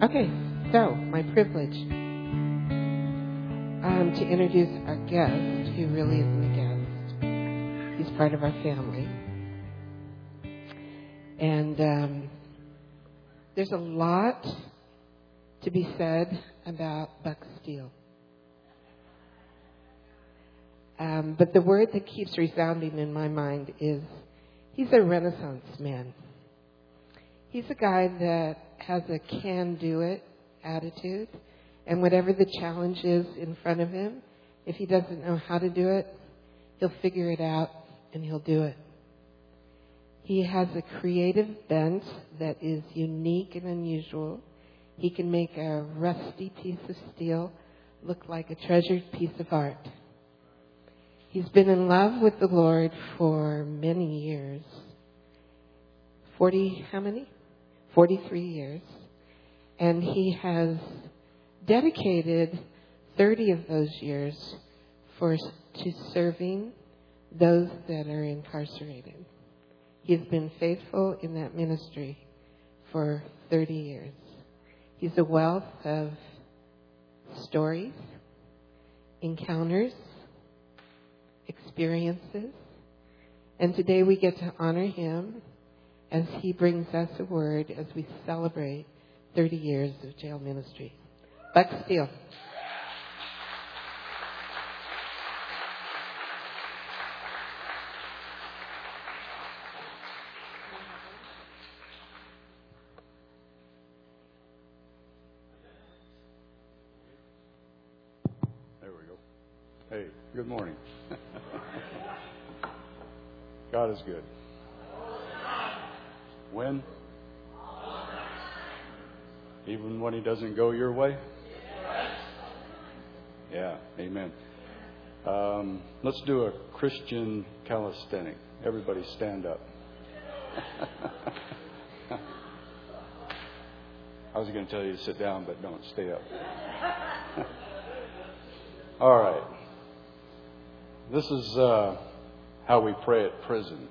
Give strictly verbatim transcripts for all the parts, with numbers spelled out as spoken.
Okay, so my privilege um, to introduce our guest, who really isn't a guest. He's part of our family. And um, there's a lot to be said about Buck Steele. Um, but the word that keeps resounding in my mind is he's a Renaissance man. He's a guy that has a can-do-it attitude, and whatever the challenge is in front of him, if he doesn't know how to do it, he'll figure it out and he'll do it. He has a creative bent that is unique and unusual. He can make a rusty piece of steel look like a treasured piece of art. He's been in love with the Lord for many years. Forty, how many? Forty-three years. And he has dedicated thirty of those years for to serving those that are incarcerated. He's been faithful in that ministry for thirty years. He's a wealth of stories, encounters, experiences. And today we get to honor him as he brings us a word as we celebrate thirty years of jail ministry. Buck Steele. There we go. Hey, good morning. God is good. When? Even when he doesn't go your way? Yeah, amen. Um, let's do a Christian calisthenic. Everybody stand up. I was going to tell you to sit down, but don't, stay up. All right. This is uh, how we pray at prison.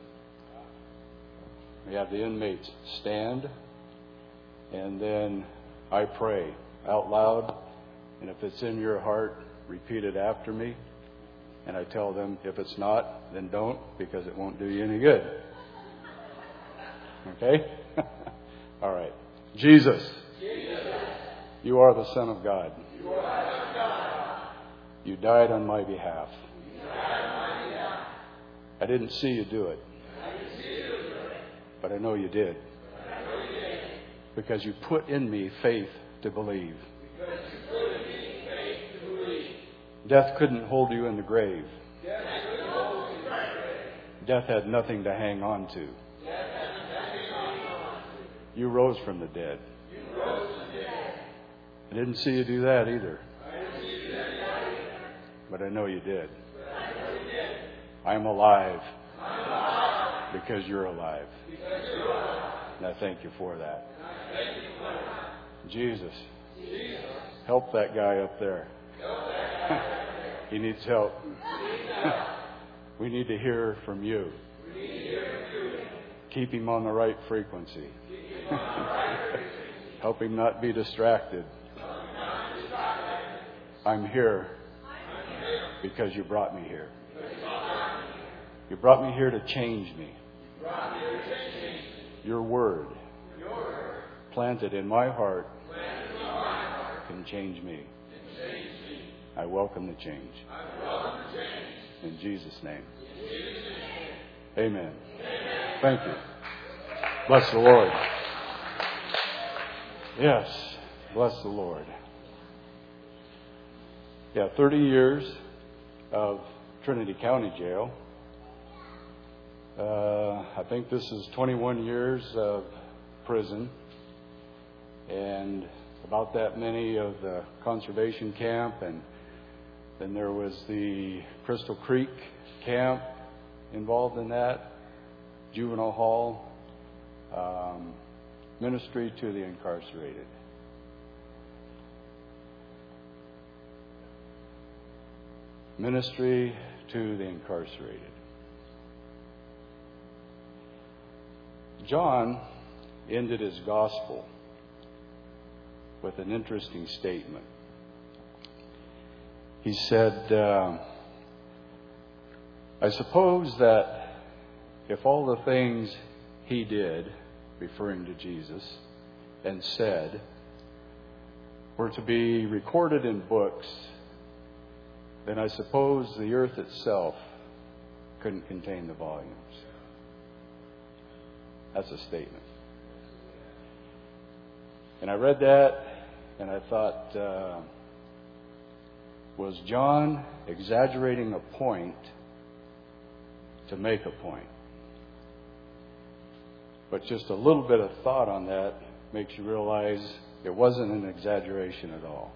We have the inmates stand, and then I pray out loud, and if it's in your heart, repeat it after me. And I tell them, if it's not, then don't, because it won't do you any good. Okay? All right. Jesus, Jesus, you are the Son of God. You are the Son of God. You died on my behalf. You died on my behalf. I didn't see you do it. But I know you did. I know you did. Because you put in me faith to believe. Because you put in me faith to believe. Death couldn't hold you in the grave. Death couldn't hold you in the grave. Death had nothing to hang on to. Death had nothing to hang on to. You rose from the dead. You rose from the dead. I didn't see you do that either. I didn't see you do that either. But I know you did. But I know you did. I'm alive. I'm alive. Because you're alive. And I thank you for that. Jesus, help that guy up there. He needs help. We need to hear from you. Keep him on the right frequency. Help him not be distracted. I'm here because you brought me here. You brought me here to change me. Your word, Your word planted in my heart, in my heart can, change me. can change me. I welcome the change. I welcome the change. In Jesus' name. In Jesus' name. Amen. Amen. Thank you. Bless the Lord. Yes, bless the Lord. Yeah, thirty years of Trinity County Jail. Uh, I think this is twenty-one years of prison, and about that many of the conservation camp, and then there was the Crystal Creek camp involved in that, juvenile hall, um, ministry to the incarcerated. Ministry to the incarcerated. John ended his gospel with an interesting statement. He said, uh, I suppose that if all the things he did, referring to Jesus, and said, were to be recorded in books, then I suppose the earth itself couldn't contain the volumes. That's a statement. And I read that and I thought, uh, was John exaggerating a point to make a point? But just a little bit of thought on that makes you realize it wasn't an exaggeration at all.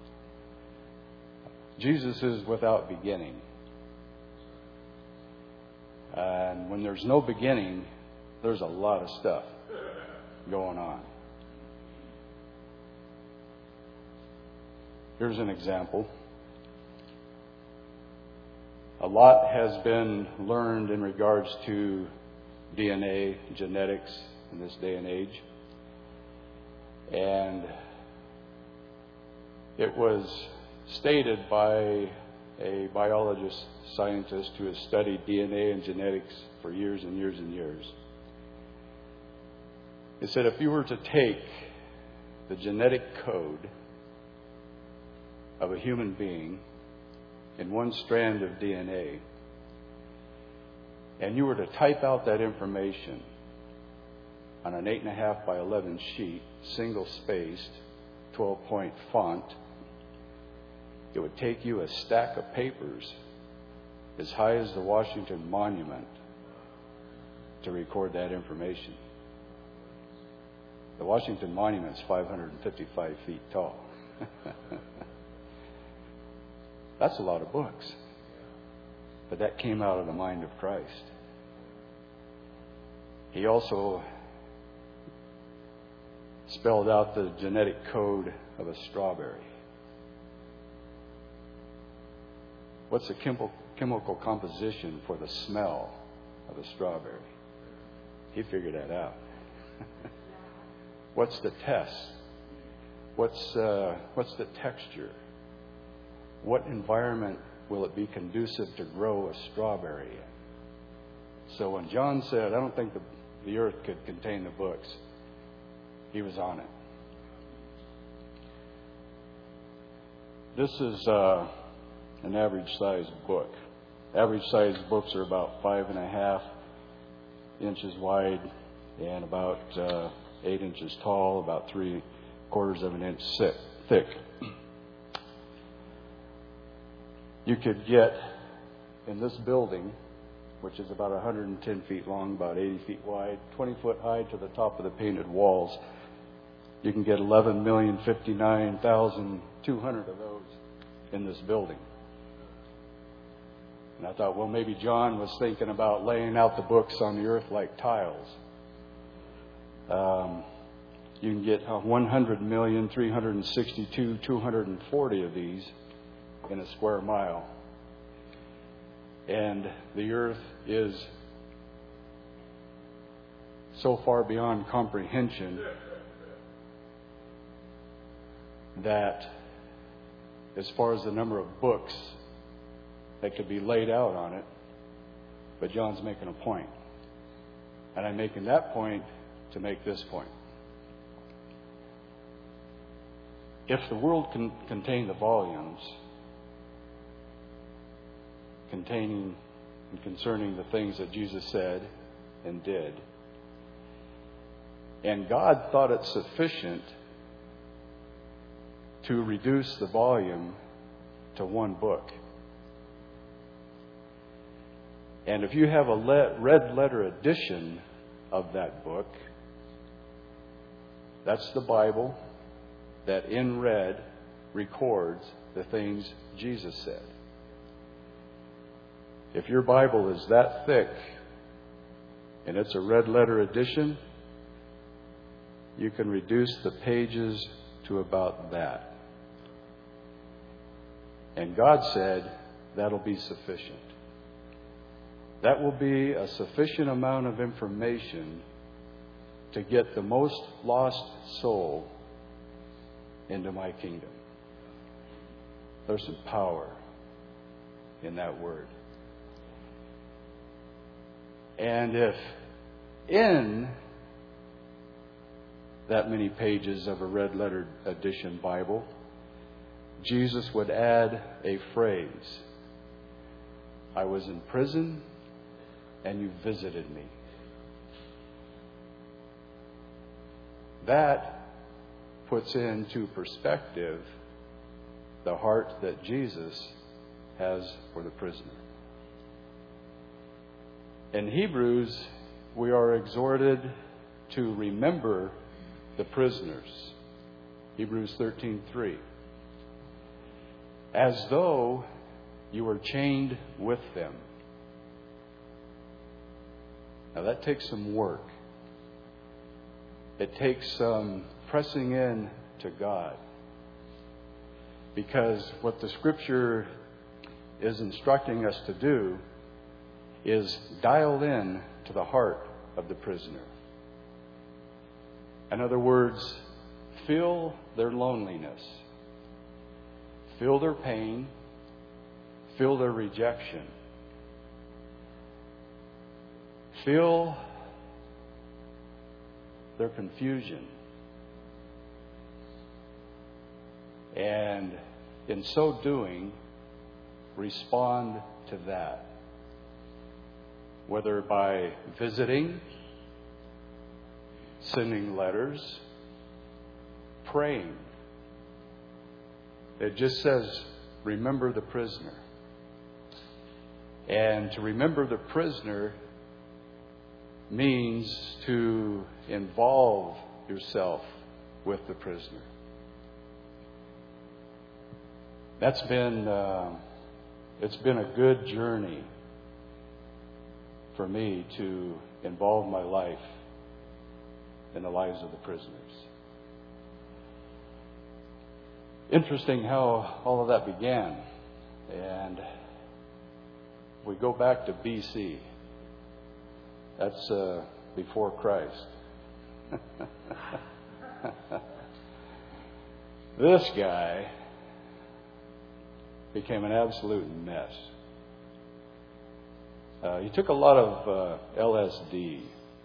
Jesus is without beginning. And when there's no beginning, there's a lot of stuff going on. Here's an example. A lot has been learned in regards to D N A, genetics in this day and age. And it was stated by a biologist scientist who has studied D N A and genetics for years and years and years. He said if you were to take the genetic code of a human being in one strand of D N A, and you were to type out that information on an eight and a half by eleven sheet, single spaced, twelve point font, it would take you a stack of papers as high as the Washington Monument to record that information. The Washington Monument is five hundred fifty-five feet tall. That's a lot of books. But that came out of the mind of Christ. He also spelled out the genetic code of a strawberry. What's the chemical, chemical composition for the smell of a strawberry? He figured that out. What's the test? What's uh, what's the texture? What environment will it be conducive to grow a strawberry in? So when John said, I don't think the, the earth could contain the books, he was on it. This is uh, an average sized book. Average sized books are about five and a half inches wide and about uh, eight inches tall, about three quarters of an inch thick. You could get in this building, which is about one hundred ten feet long, about eighty feet wide, twenty foot high to the top of the painted walls, you can get eleven million fifty-nine thousand two hundred of those in this building. And I thought, well, maybe John was thinking about laying out the books on the earth like tiles. Um, you can get one hundred million three hundred sixty-two thousand two hundred forty of these in a square mile. And the earth is so far beyond comprehension that as far as the number of books that could be laid out on it, but John's making a point. And I'm making that point to make this point. If the world can contain the volumes containing and concerning the things that Jesus said and did, and God thought it sufficient to reduce the volume to one book. And if you have a le- red letter edition of that book, that's the Bible that in red records the things Jesus said. If your Bible is that thick and it's a red letter edition, you can reduce the pages to about that. And God said that'll be sufficient. That will be a sufficient amount of information to get the most lost soul into my kingdom. There's some power in that word. And if in that many pages of a red lettered edition Bible, Jesus would add a phrase, I was in prison and you visited me. That puts into perspective the heart that Jesus has for the prisoner. In Hebrews, we are exhorted to remember the prisoners. Hebrews thirteen three. As though you were chained with them. Now that takes some work. It takes some pressing in to God. Because what the Scripture is instructing us to do is dial in to the heart of the prisoner. In other words, feel their loneliness, feel their pain, feel their rejection, feel their confusion. And in so doing, respond to that. Whether by visiting, sending letters, praying. It just says, remember the prisoner. And to remember the prisoner means to involve yourself with the prisoner. That's been, uh, it's been a good journey for me to involve my life in the lives of the prisoners. Interesting how all of that began. And we go back to B C. That's uh, before Christ. This guy became an absolute mess. Uh, he took a lot of uh, L S D.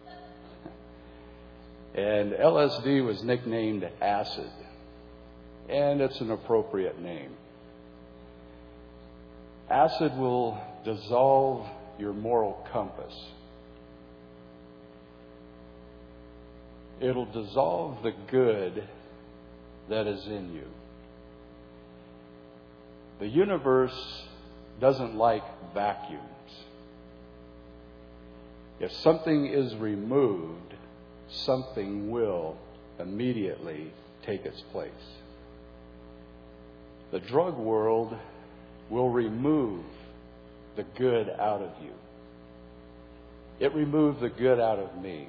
And L S D was nicknamed acid. And it's an appropriate name. Acid will dissolve your moral compass. It'll dissolve the good that is in you. The universe doesn't like vacuums. If something is removed, something will immediately take its place. The drug world will remove the good out of you. It removed the good out of me.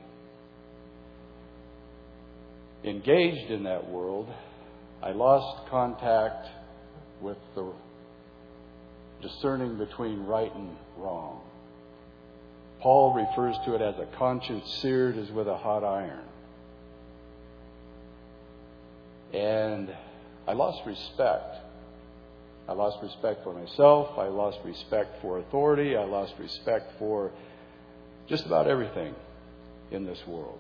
Engaged in that world, I lost contact with the discerning between right and wrong. Paul refers to it as a conscience seared as with a hot iron. And I lost respect. I lost respect for myself. I lost respect for authority. I lost respect for just about everything in this world.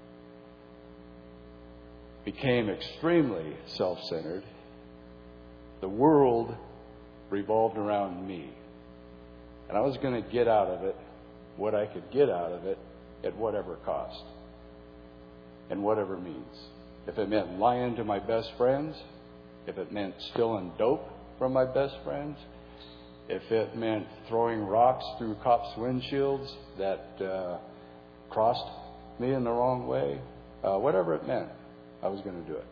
Became extremely self-centered. The world revolved around me. And I was going to get out of it what I could get out of it at whatever cost and whatever means. If it meant lying to my best friends, if it meant stealing dope from my best friends, if it meant throwing rocks through cops' windshields that uh, crossed me in the wrong way, uh, whatever it meant, I was going to do it.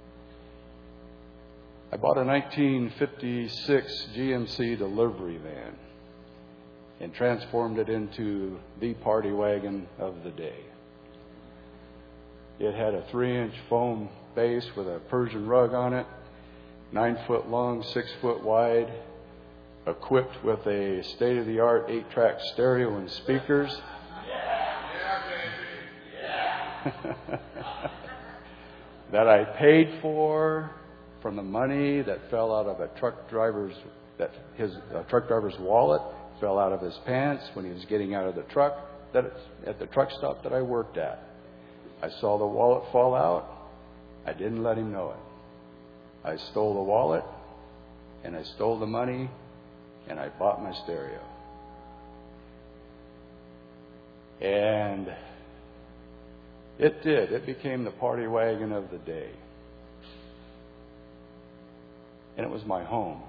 I bought a nineteen fifty-six G M C delivery van and transformed it into the party wagon of the day. It had a three-inch foam base with a Persian rug on it, nine foot long, six foot wide, equipped with a state-of-the-art eight-track stereo and speakers. that I paid for from the money that fell out of a truck driver's that his uh, truck driver's wallet fell out of his pants when he was getting out of the truck that at the truck stop that I worked at. I saw the wallet fall out. I didn't let him know it. I stole the wallet, and I stole the money, and I bought my stereo. And it did. It became the party wagon of the day. And it was my home.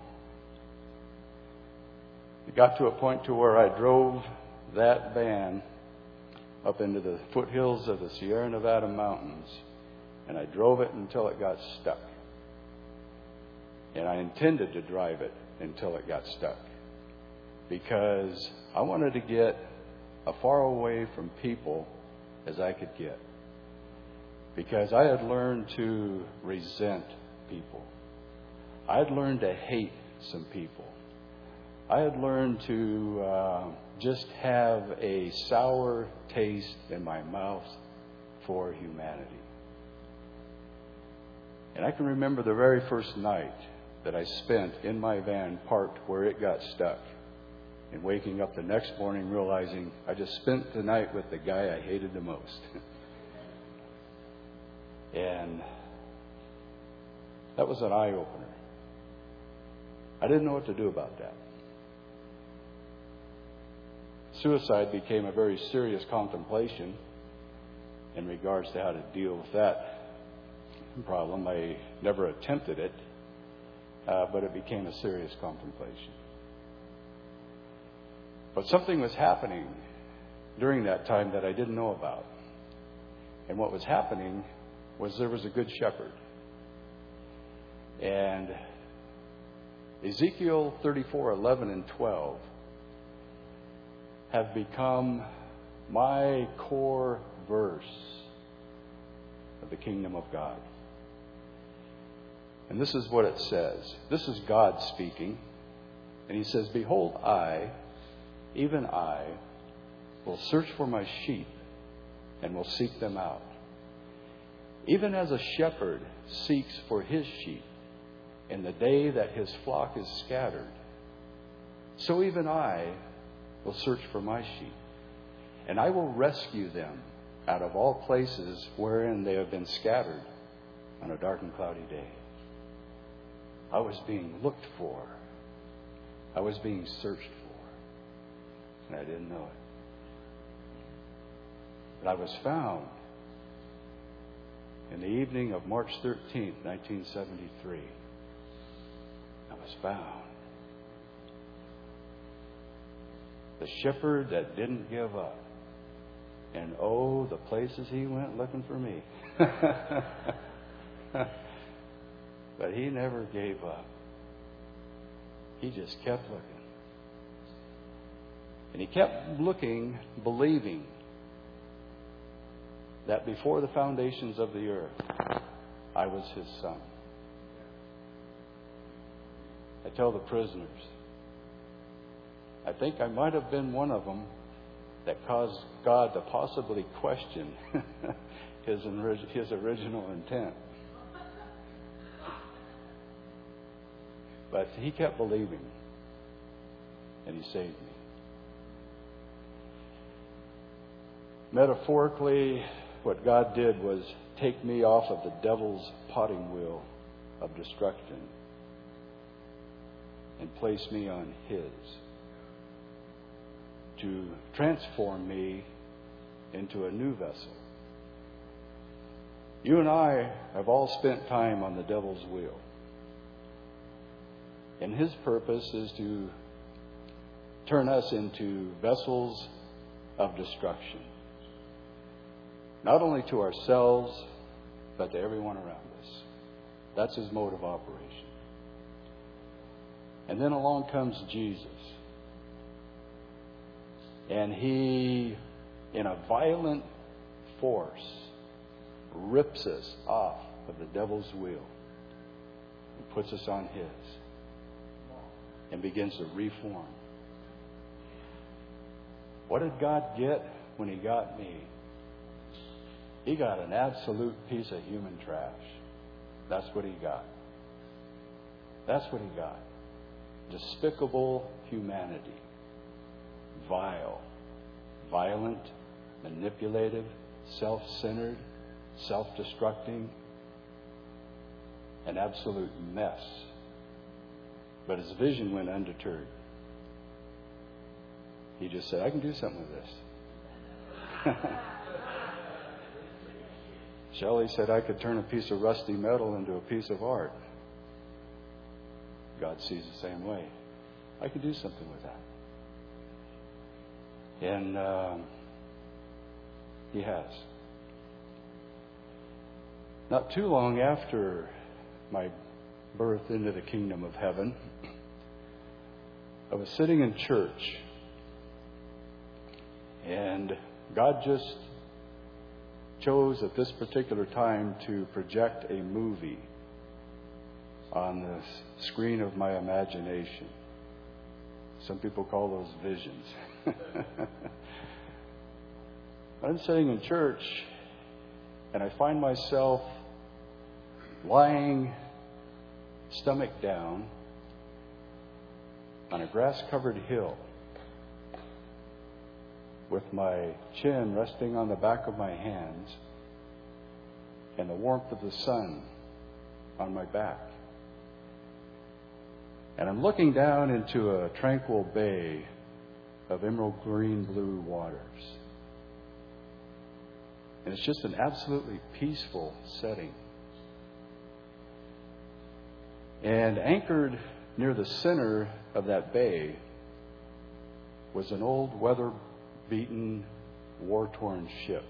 It got to a point to where I drove that van up into the foothills of the Sierra Nevada mountains, and I drove it until it got stuck. And I intended to drive it until it got stuck, because I wanted to get as far away from people as I could get, because I had learned to resent people. I had learned to hate some people. I had learned to uh, just have a sour taste in my mouth for humanity. And I can remember the very first night that I spent in my van parked where it got stuck, and waking up the next morning realizing I just spent the night with the guy I hated the most. And that was an eye-opener. I didn't know what to do about that. Suicide became a very serious contemplation in regards to how to deal with that problem. I never attempted it, uh, but it became a serious contemplation. But something was happening during that time that I didn't know about. And what was happening was there was a good shepherd. And Ezekiel thirty-four, eleven, and twelve have become my core verse of the kingdom of God. And this is what it says. This is God speaking. And he says, "Behold, I, even I, will search for my sheep and will seek them out. Even as a shepherd seeks for his sheep in the day that his flock is scattered, so even I will search for my sheep, and I will rescue them out of all places wherein they have been scattered on a dark and cloudy day." I was being looked for. I was being searched for. And I didn't know it. But I was found in the evening of March thirteenth, nineteen seventy-three. I was found. The shepherd that didn't give up. And oh, the places he went looking for me. But he never gave up. He just kept looking. And he kept looking, believing that before the foundations of the earth, I was his son. I tell the prisoners, I think I might have been one of them that caused God to possibly question his, his original intent. But he kept believing, and he saved me. Metaphorically, what God did was take me off of the devil's potting wheel of destruction and place me on his, to transform me into a new vessel. You and I have all spent time on the devil's wheel. And his purpose is to turn us into vessels of destruction. Not only to ourselves, but to everyone around us. That's his mode of operation. And then along comes Jesus. And he, in a violent force, rips us off of the devil's wheel and puts us on his, and begins to reform. What did God get when he got me? He got an absolute piece of human trash. That's what he got. That's what he got. Despicable humanity. Vile. Violent. Manipulative. Self-centered. Self-destructing. An absolute mess. But his vision went undeterred. He just said, I can do something with this. Shelley said I could turn a piece of rusty metal into a piece of art. God sees the same way. I could do something with that. And um, he has. Not too long after my birth into the kingdom of heaven, I was sitting in church, and God just chose at this particular time to project a movie on the screen of my imagination. Some people call those visions. I'm sitting in church, and I find myself lying stomach down on a grass-covered hill with my chin resting on the back of my hands and the warmth of the sun on my back. And I'm looking down into a tranquil bay of emerald green blue waters. And it's just an absolutely peaceful setting. And anchored near the center of that bay was an old weather-beaten, war-torn ship.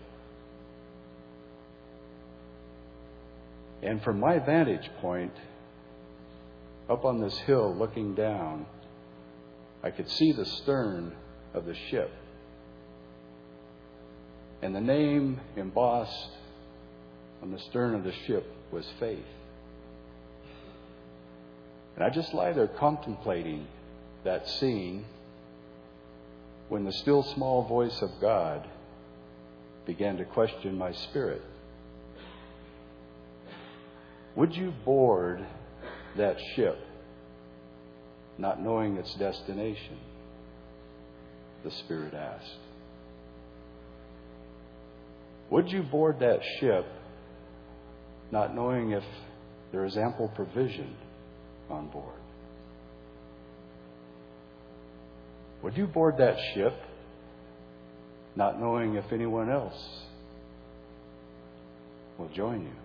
And from my vantage point, up on this hill looking down, I could see the stern of the ship. And the name embossed on the stern of the ship was Faith. And I just lie there contemplating that scene when the still small voice of God began to question my spirit. Would you board that ship not knowing its destination? The Spirit asked. Would you board that ship not knowing if there is ample provision on board? Would you board that ship not knowing if anyone else will join you?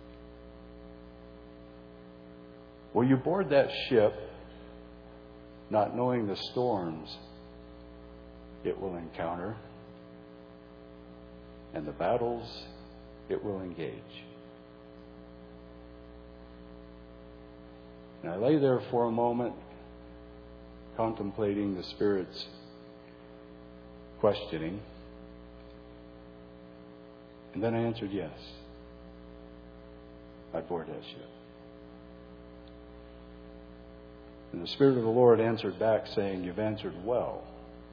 Will you board that ship not knowing the storms it will encounter and the battles it will engage? And I lay there for a moment, contemplating the Spirit's questioning. And then I answered yes. I'd board that ship. And the Spirit of the Lord answered back saying, you've answered well.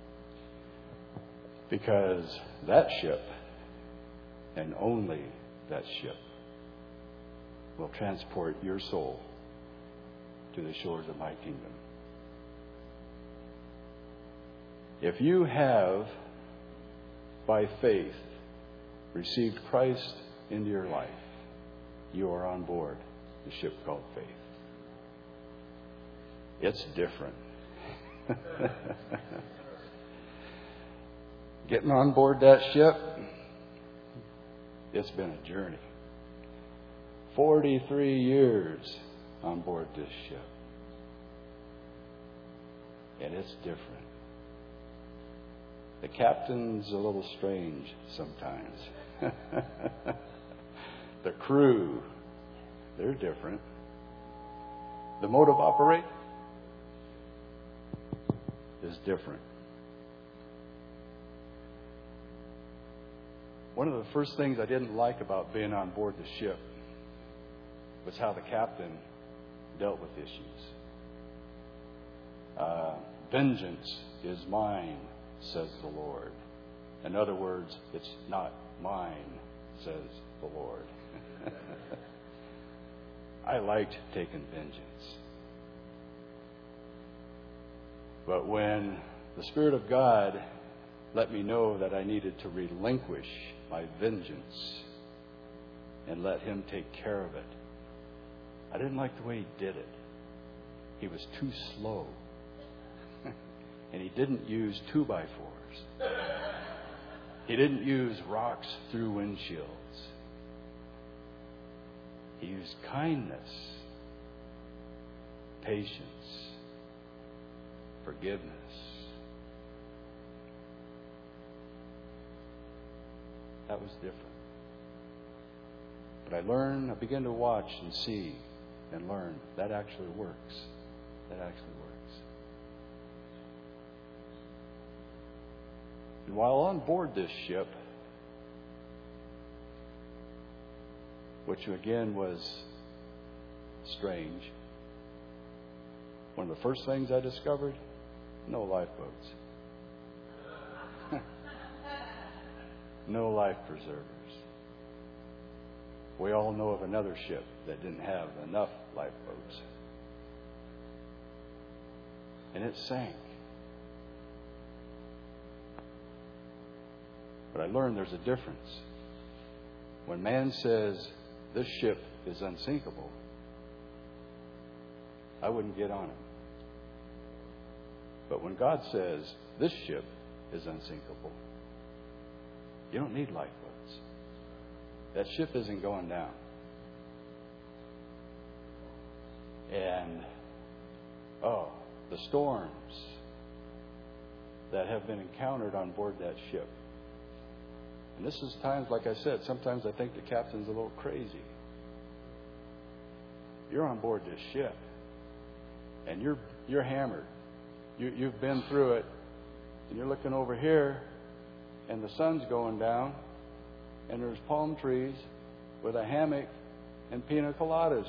Because that ship, and only that ship, will transport your soul to the shores of my kingdom. If you have, by faith, received Christ into your life, you are on board the ship called Faith. It's different. Getting on board that ship, it's been a journey. forty-three years on board this ship. And it's different. The captain's a little strange sometimes. The crew, they're different. The mode of operation is different. One of the first things I didn't like about being on board the ship was how the captain dealt with issues. Uh, Vengeance is mine, says the Lord. In other words, it's not mine, says the Lord. I liked taking vengeance. But when the Spirit of God let me know that I needed to relinquish my vengeance and let Him take care of it, I didn't like the way He did it. He was too slow. And He didn't use two by fours. He didn't use rocks through windshields. He used kindness, patience, forgiveness. That was different. But I learned, I began to watch and see and learn that actually works. That actually works. And while on board this ship, which again was strange, one of the first things I discovered, no lifeboats. No life preservers. We all know of another ship that didn't have enough lifeboats. And it sank. But I learned there's a difference. When man says, this ship is unsinkable, I wouldn't get on it. But when God says, this ship is unsinkable, you don't need lifeboats. That ship isn't going down. And, oh, the storms that have been encountered on board that ship. And this is times, like I said, sometimes I think the captain's a little crazy. You're on board this ship, and you're you're hammered. You, you've been through it, and you're looking over here, and the sun's going down, and there's palm trees with a hammock and pina coladas.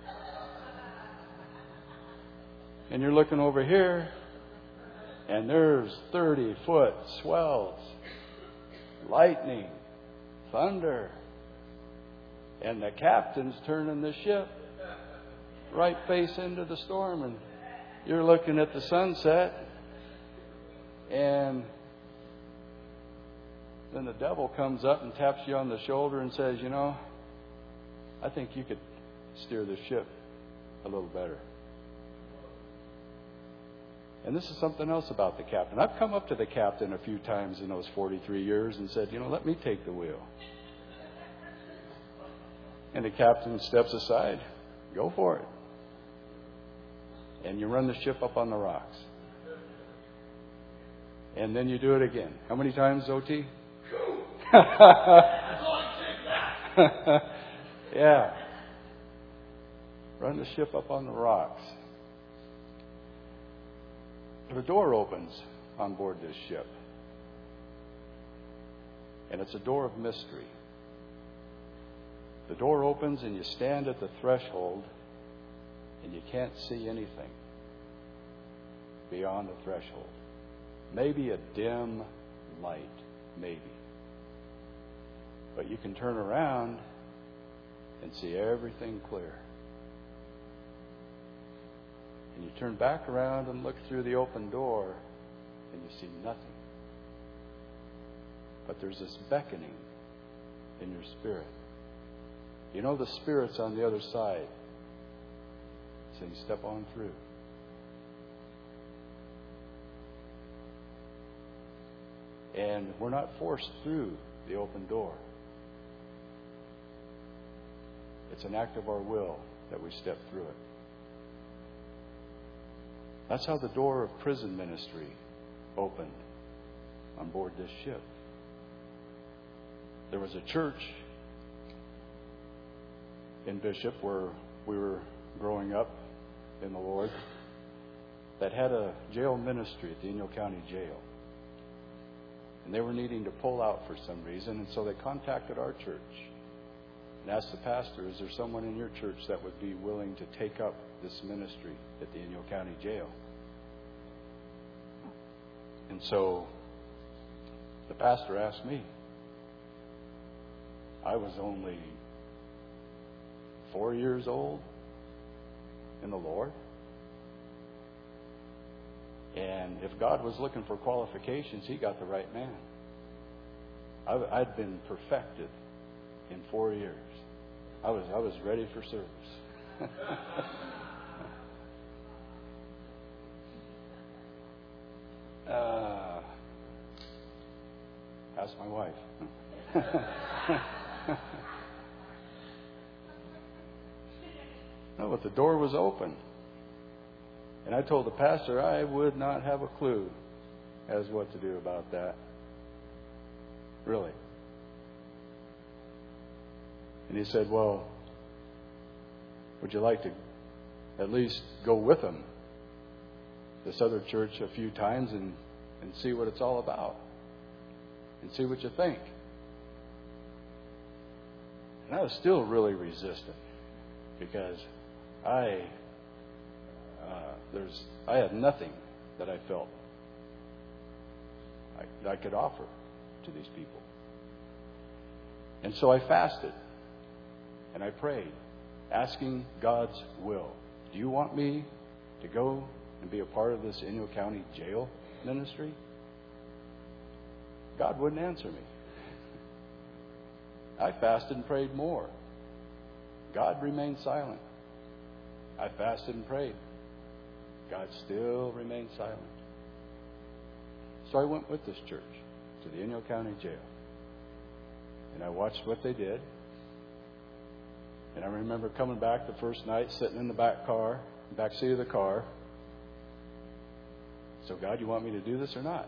And you're looking over here, and there's thirty-foot swells, lightning, thunder, and the captain's turning the ship right face into the storm, and you're looking at the sunset, and then the devil comes up and taps you on the shoulder and says, you know, I think you could steer the ship a little better. And this is something else about the captain. I've come up to the captain a few times in those forty-three years and said, you know, let me take the wheel. And the captain steps aside. Go for it. And you run the ship up on the rocks. And then you do it again. How many times, O T? Yeah. Run the ship up on the rocks. The door opens on board this ship. And it's a door of mystery. The door opens and you stand at the threshold and you can't see anything beyond the threshold. Maybe a dim light, maybe. But you can turn around and see everything clear. And you turn back around and look through the open door and you see nothing. But there's this beckoning in your spirit. You know the Spirit's on the other side saying, step on through. And we're not forced through the open door. It's an act of our will that we step through it. That's how the door of prison ministry opened on board this ship. There was a church in Bishop where we were growing up in the Lord that had a jail ministry at the Inyo County Jail. And they were needing to pull out for some reason, and so they contacted our church and asked the pastor, is there someone in your church that would be willing to take up this ministry at the Inyo County Jail? And so the pastor asked me. I was only four years old in the Lord. And if God was looking for qualifications, He got the right man. I, I'd been perfected in four years. I was I was ready for service. uh, ask my wife. No, but the door was open. And I told the pastor I would not have a clue as what to do about that. Really. And he said, well, would you like to at least go with him this other church a few times and, and see what it's all about? And see what you think? And I was still really resistant because I uh, there's I had nothing that I felt I, I could offer to these people. And so I fasted and I prayed, asking God's will. Do you want me to go and be a part of this Inyo County jail ministry? God wouldn't answer me. I fasted and prayed more. God remained silent. I fasted and prayed. God still remained silent. So I went with this church to the Inyo County Jail. And I watched what they did. And I remember coming back the first night, sitting in the back car, back seat of the car. So, God, you want me to do this or not?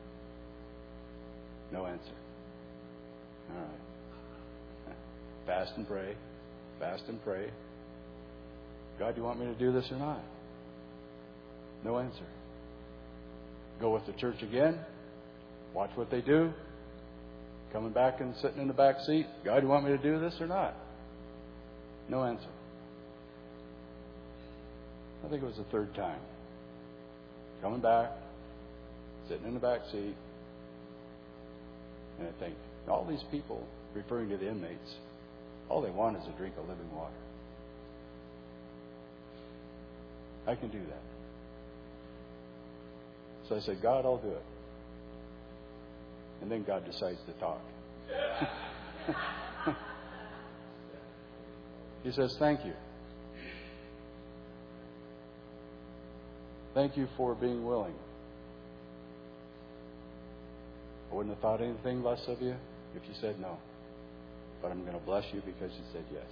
No answer. All right. Fast and pray. Fast and pray. God, do you want me to do this or not? No answer. Go with the church again. Watch what they do. Coming back and sitting in the back seat. God, do you want me to do this or not? No answer. I think it was the third time. Coming back, sitting in the back seat. And I think, all these people, referring to the inmates, all they want is a drink of living water. I can do that. So I said, God, I'll do it. And then God decides to talk. He says, thank you. Thank you for being willing. I wouldn't have thought anything less of you if you said no. But I'm going to bless you because you said yes.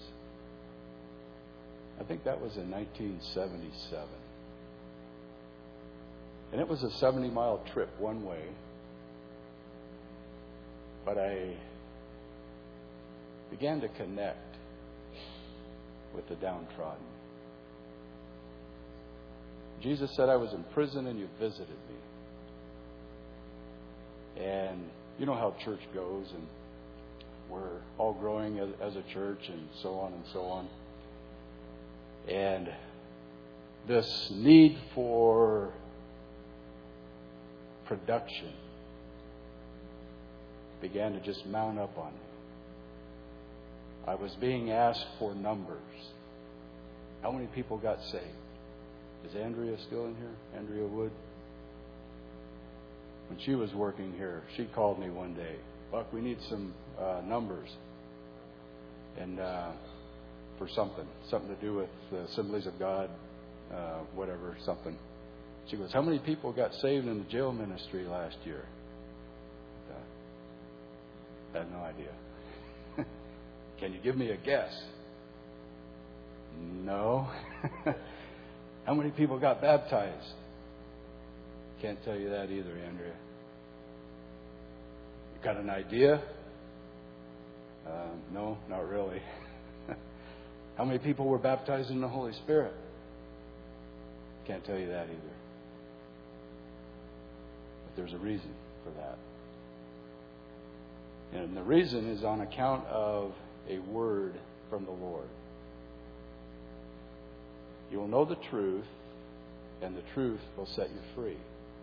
I think that was in nineteen seventy-seven. And it was a seventy-mile trip one way. But I began to connect with the downtrodden. Jesus said, I was in prison and you visited me. And you know how church goes, and we're all growing as, as a church and so on and so on. And this need for production began to just mount up on me. I was being asked for numbers. How many people got saved? Is Andrea still in here? Andrea Wood? When she was working here, she called me one day. Buck, we need some uh, numbers. And uh, for something. Something to do with the Assemblies of God, uh, whatever, something. She goes, how many people got saved in the jail ministry last year? I had no idea. Can you give me a guess? No. How many people got baptized? Can't tell you that either, Andrea. You got an idea? Um, no, not really. How many people were baptized in the Holy Spirit? Can't tell you that either. But there's a reason for that. And the reason is on account of a word from the Lord. You will know the truth, and the truth will set you free.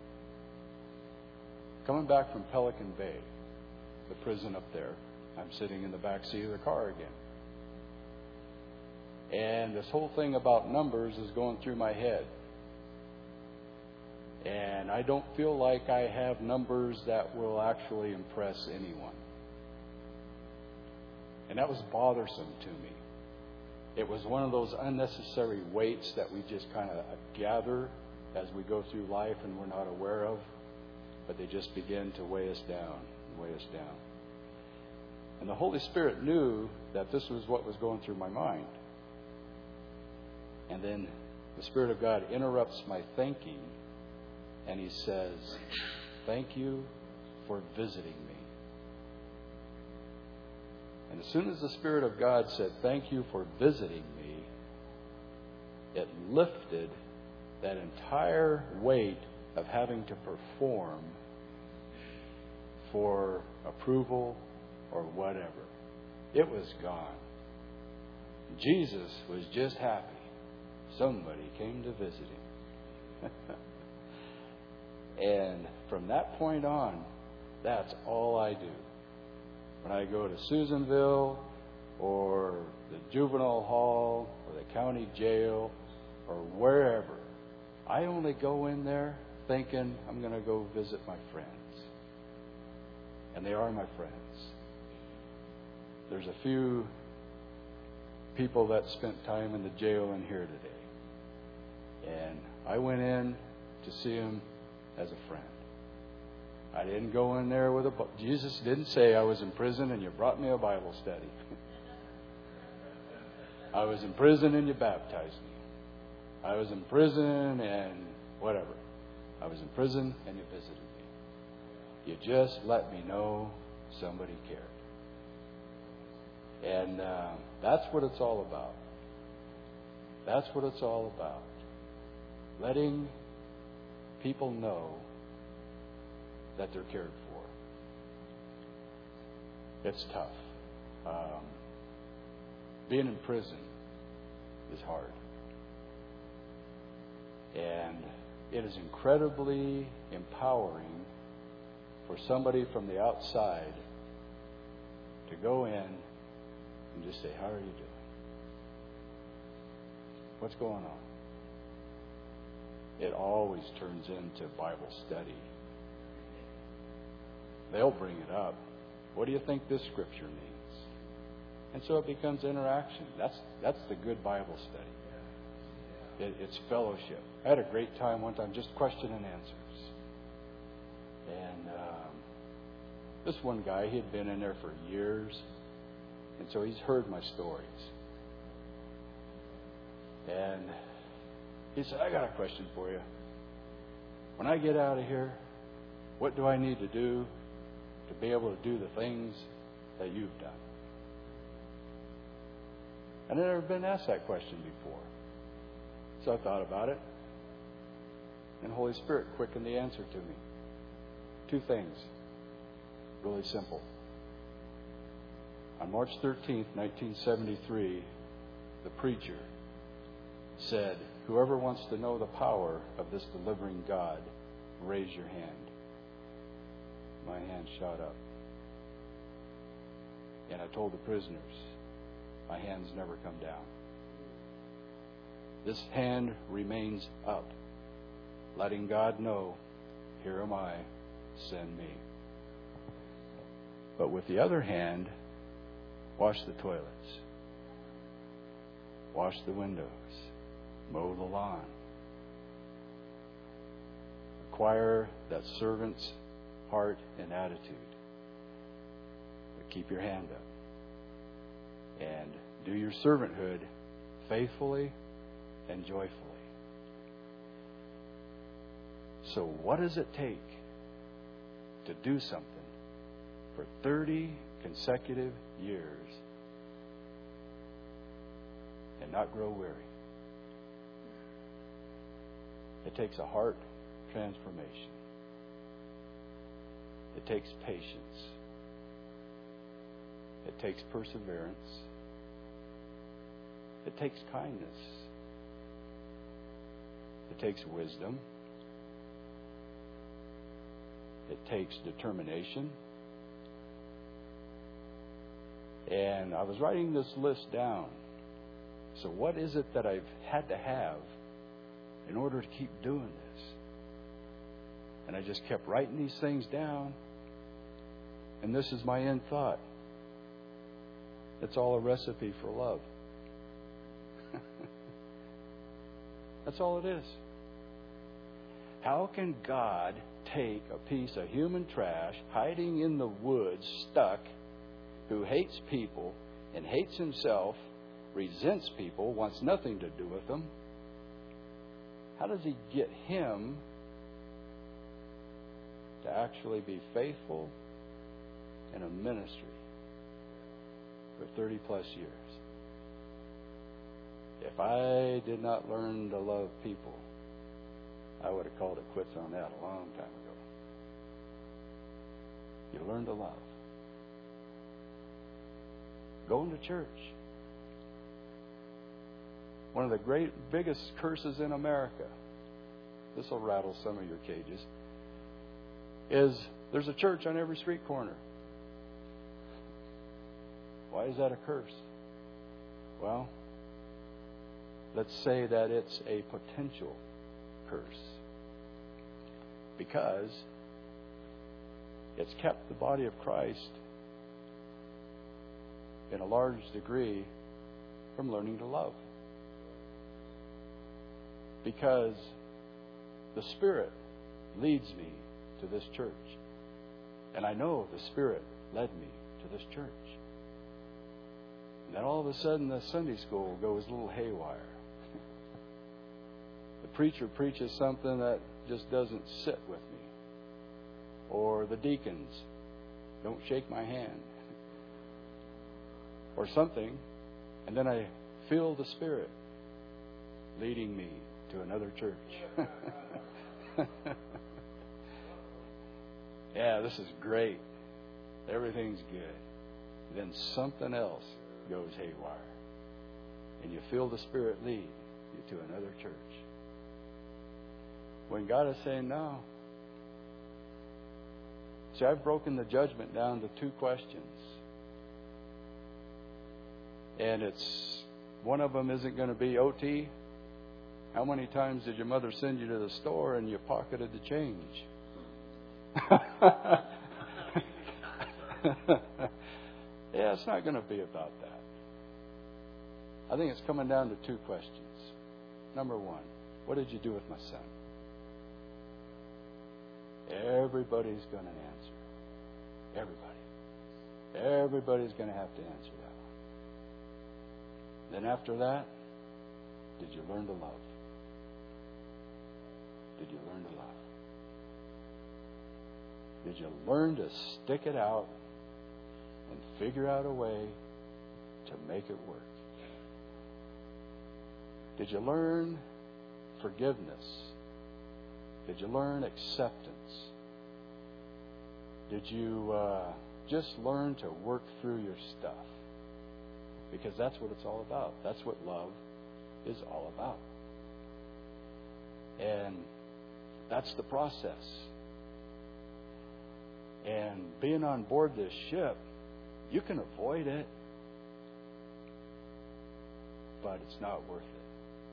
Coming back from Pelican Bay, the prison up there, I'm sitting in the back seat of the car again. And this whole thing about numbers is going through my head. And I don't feel like I have numbers that will actually impress anyone. And that was bothersome to me. It was one of those unnecessary weights that we just kind of gather as we go through life and we're not aware of. But they just begin to weigh us down, weigh us down. And the Holy Spirit knew that this was what was going through my mind. And then the Spirit of God interrupts my thinking, and He says, "Thank you for visiting me." And as soon as the Spirit of God said, "Thank you for visiting me," it lifted that entire weight of having to perform for approval or whatever. It was gone. Jesus was just happy somebody came to visit him. And from that point on, that's all I do. When I go to Susanville or the juvenile hall or the county jail or wherever, I only go in there thinking I'm going to go visit my friends. And they are my friends. There's a few people that spent time in the jail in here today. And I went in to see them as a friend. I didn't go in there with a... Jesus didn't say I was in prison and you brought me a Bible study. I was in prison and you baptized me. I was in prison and whatever. I was in prison and you visited me. You just let me know somebody cared. And uh, that's what it's all about. That's what it's all about. Letting people know that they're cared for. It's tough. Um, being in prison is hard. And it is incredibly empowering for somebody from the outside to go in and just say, "How are you doing? What's going on?" It always turns into Bible study. They'll bring it up. What do you think this scripture means? And so it becomes interaction. That's that's the good Bible study. It, it's fellowship. I had a great time one time, just question and answers. And um, this one guy, he had been in there for years, and so he's heard my stories. And he said, "I got a question for you. When I get out of here, what do I need to do to be able to do the things that you've done?" And I'd never been asked that question before. So I thought about it. And the Holy Spirit quickened the answer to me. Two things. Really simple. On March thirteenth, nineteen seventy-three, the preacher said, "Whoever wants to know the power of this delivering God, raise your hand." My hand shot up. And I told the prisoners, my hands never come down. This hand remains up, letting God know, "Here am I, send me." But with the other hand, wash the toilets, wash the windows, mow the lawn. Acquire that servant's heart and attitude. But keep your hand up. And do your servanthood faithfully and joyfully. So what does it take to do something for thirty consecutive years and not grow weary? It takes a heart transformation. It takes patience. It takes perseverance. It takes kindness. It takes wisdom. It takes determination. And I was writing this list down. So what is it that I've had to have in order to keep doing this? And I just kept writing these things down. And this is my end thought. It's all a recipe for love. That's all it is. How can God take a piece of human trash hiding in the woods, stuck, who hates people and hates himself, resents people, wants nothing to do with them? How does he get him to actually be faithful in a ministry for thirty plus years? If I did not learn to love people, I would have called it quits on that a long time ago. You learn to love. Going to church. One of the great, biggest curses in America, this will rattle some of your cages, is there's a church on every street corner. Why is that a curse? Well, let's say that it's a potential curse. Because it's kept the body of Christ in a large degree from learning to love. Because the Spirit leads me to this church. And I know the Spirit led me to this church. And then all of a sudden the Sunday school goes a little haywire. The preacher preaches something that just doesn't sit with me. Or the deacons don't shake my hand. Or something. And then I feel the Spirit leading me to another church. Yeah, this is great. Everything's good. Then something else goes haywire. And you feel the Spirit lead you to another church. When God is saying no. See, I've broken the judgment down to two questions. And it's, one of them isn't going to be O T. How many times did your mother send you to the store and you pocketed the change? Yeah, it's not going to be about that. I think it's coming down to two questions. Number one, what did you do with my son? Everybody's going to answer. Everybody. Everybody's going to have to answer that one. Then after that, did you learn to love? Did you learn to love? Did you learn to stick it out and figure out a way to make it work? Did you learn forgiveness? Did you learn acceptance? Did you uh, just learn to work through your stuff? Because that's what it's all about. That's what love is all about. And that's the process. And being on board this ship, you can avoid it, but it's not worth it.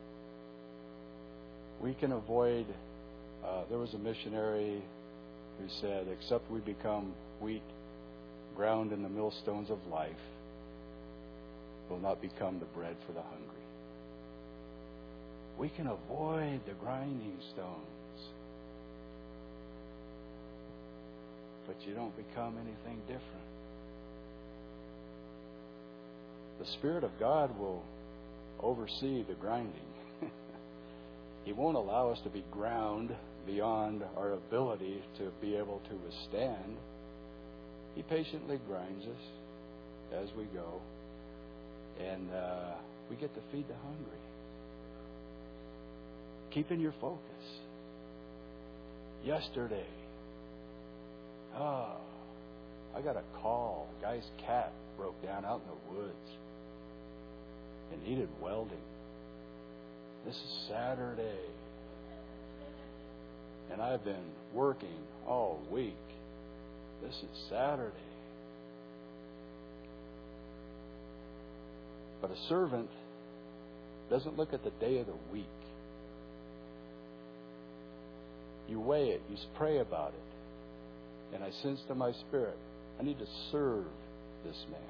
We can avoid, uh, there was a missionary who said, except we become wheat ground in the millstones of life, will not become the bread for the hungry. We can avoid the grinding stones, but you don't become anything different. The Spirit of God will oversee the grinding. He won't allow us to be ground beyond our ability to be able to withstand. He patiently grinds us as we go, and uh, we get to feed the hungry. Keeping your focus. Yesterday, oh, I got a call. A guy's cat broke down out in the woods and needed welding. This is Saturday. And I've been working all week. This is Saturday. But a servant doesn't look at the day of the week. You weigh it. You pray about it. And I sense to my spirit, I need to serve this man.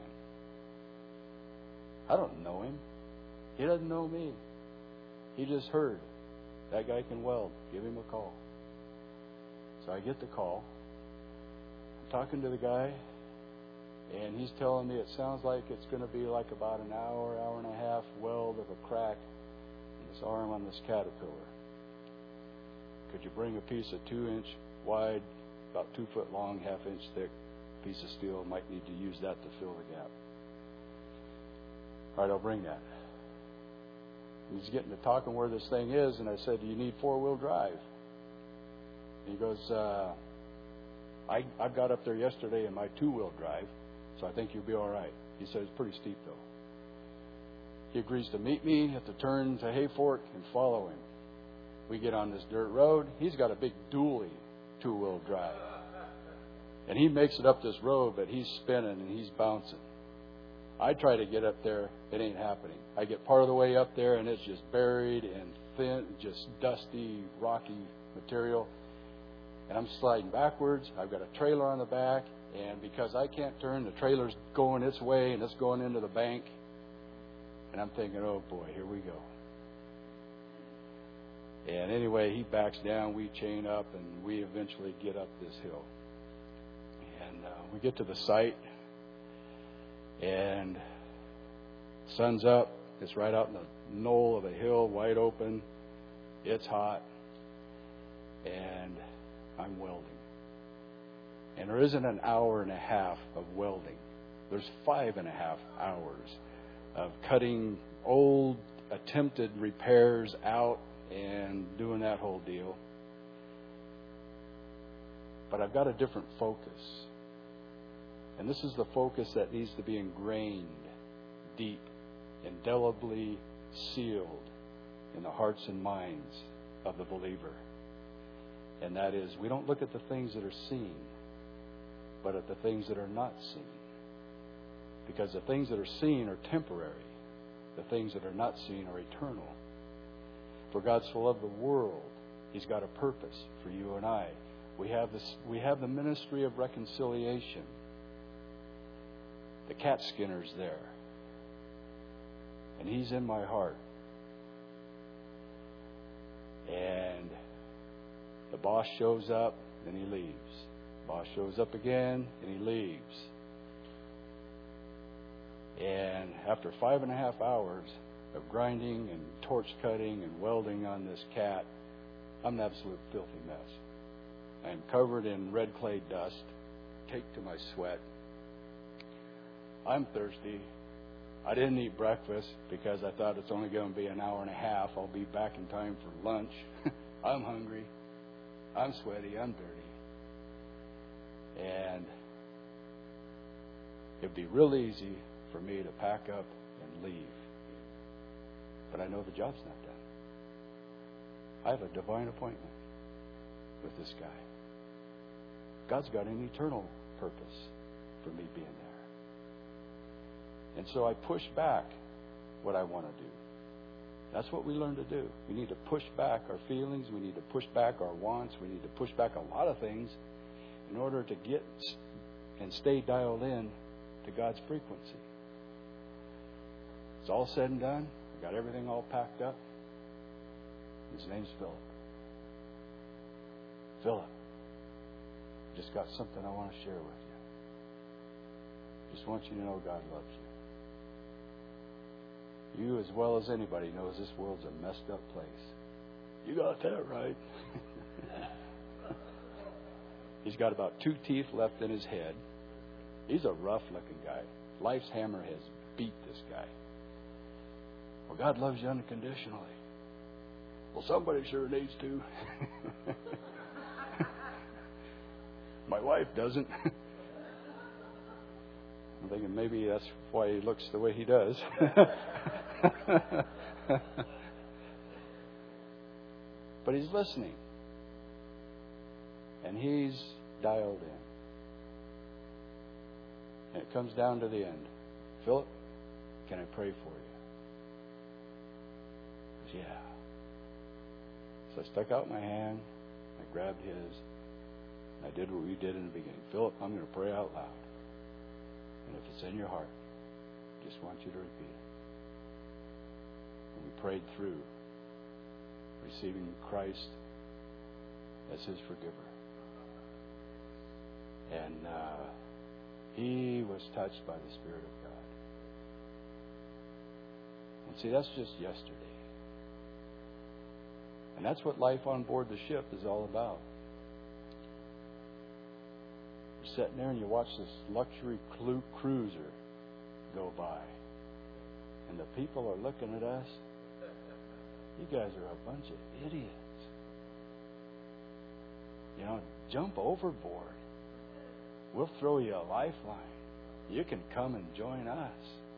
I don't know him. He doesn't know me. He just heard, that guy can weld. Give him a call. So I get the call. I'm talking to the guy, and he's telling me it sounds like it's going to be like about an hour, hour and a half weld of a crack in this arm on this Caterpillar. Could you bring a piece of two inch wide, about two foot long, half inch thick piece of steel? Might need to use that to fill the gap. All right, I'll bring that. He's getting to talking where this thing is, and I said, do you need four-wheel drive? And he goes, uh, I, I got up there yesterday in my two-wheel drive, so I think you'll be all right. He said, it's pretty steep, though. He agrees to meet me at the turn to Hayfork and follow him. We get on this dirt road. He's got a big dually two-wheel drive. And he makes it up this road, but he's spinning and he's bouncing. I try to get up there. It ain't happening. I get part of the way up there, and it's just buried and thin, just dusty, rocky material. And I'm sliding backwards. I've got a trailer on the back. And because I can't turn, the trailer's going its way, and it's going into the bank. And I'm thinking, oh, boy, here we go. And anyway, he backs down. We chain up, and we eventually get up this hill. And uh, we get to the site. And sun's up. It's right out in the knoll of a hill, wide open. It's hot. And I'm welding. And there isn't an hour and a half of welding. There's five and a half hours of cutting old attempted repairs out and doing that whole deal. But I've got a different focus. And this is the focus that needs to be ingrained deep, indelibly sealed in the hearts and minds of the believer. And that is, we don't look at the things that are seen, but at the things that are not seen. Because the things that are seen are temporary. The things that are not seen are eternal. For God so loved the world, He's got a purpose for you and I. We have this. We have the ministry of reconciliation. The cat skinner's there. And he's in my heart. And the boss shows up, and he leaves. Boss shows up again, and he leaves. And after five and a half hours of grinding and torch cutting and welding on this cat, I'm an absolute filthy mess. I am covered in red clay dust, caked to my sweat. I'm thirsty. I didn't eat breakfast because I thought it's only going to be an hour and a half. I'll be back in time for lunch. I'm hungry. I'm sweaty. I'm dirty. And it'd be real easy for me to pack up and leave. But I know the job's not done. I have a divine appointment with this guy. God's got an eternal purpose for me being there. And so I push back what I want to do. That's what we learn to do. We need to push back our feelings. We need to push back our wants. We need to push back a lot of things in order to get and stay dialed in to God's frequency. It's all said and done. I got everything all packed up. His name's Philip. Philip, just got something I want to share with you. Just want you to know God loves you. You, as well as anybody, knows this world's a messed up place. You got that right. He's got about two teeth left in his head. He's a rough-looking guy. Life's hammer has beat this guy. Well, God loves you unconditionally. Well, somebody sure needs to. My wife doesn't. I'm thinking maybe that's why he looks the way he does. But he's listening. And he's dialed in. And it comes down to the end. Philip, can I pray for you? He says, yeah. So I stuck out my hand, I grabbed his. And I did what we did in the beginning. Philip, I'm going to pray out loud. And if it's in your heart, I just want you to repeat it. And we prayed through receiving Christ as his forgiver. And uh, he was touched by the Spirit of God. And see, that's just yesterday. And that's what life on board the ship is all about. You're sitting there and you watch this luxury cru- cruiser go by. And the people are looking at us. You guys are a bunch of idiots. You know, jump overboard. We'll throw you a lifeline. You can come and join us.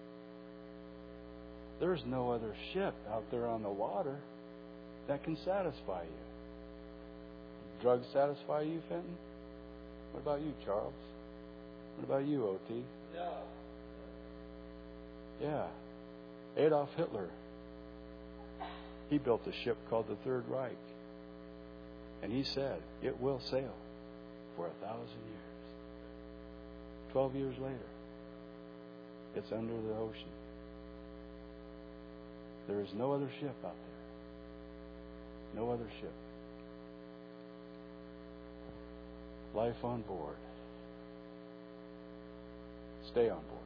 There's no other ship out there on the water that can satisfy you. Drugs satisfy you, Fenton? What about you, Charles? What about you, O T? No. Yeah. Adolf Hitler. He built a ship called the Third Reich. And he said, it will sail for a thousand years. Twelve years later, it's under the ocean. There is no other ship out there. No other ship. Life on board. Stay on board.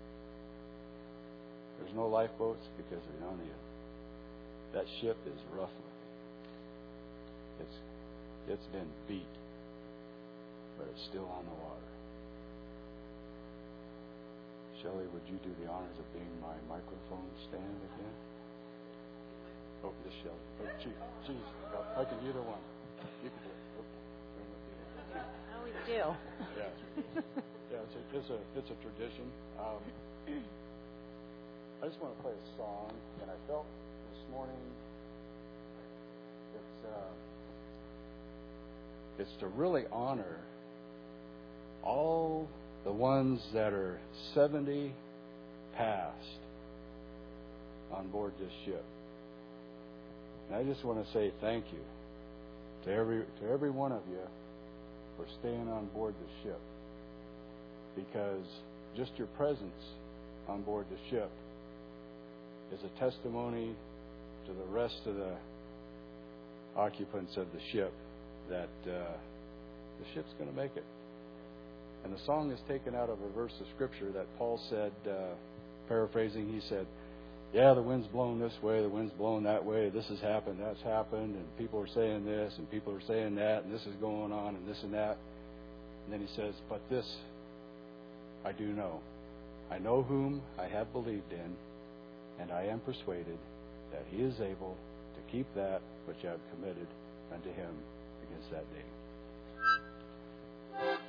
There's no lifeboats because we don't need them. That ship is rough looking. It's it's been beat, but it's still on the water. Shelley, would you do the honors of being my microphone stand again? Oh, this Shelley. Oh, gee, geez. I can either one. You can do it. Okay. I always do. Yeah. Yeah, it's a, it's a, it's a tradition. Um, I just want to play a song, and I felt this morning it's uh, it's to really honor all the ones that are seventy past on board this ship. And I just want to say thank you to every to every one of you for staying on board the ship. Because just your presence on board the ship is a testimony to the rest of the occupants of the ship that uh, the ship's going to make it. And the song is taken out of a verse of Scripture that Paul said, uh, paraphrasing, he said, yeah, the wind's blowing this way, the wind's blowing that way, this has happened, that's happened, and people are saying this, and people are saying that, and this is going on, and this and that. And then he says, but this I do know. I know whom I have believed in, and I am persuaded that he is able to keep that which I have committed unto him against that day.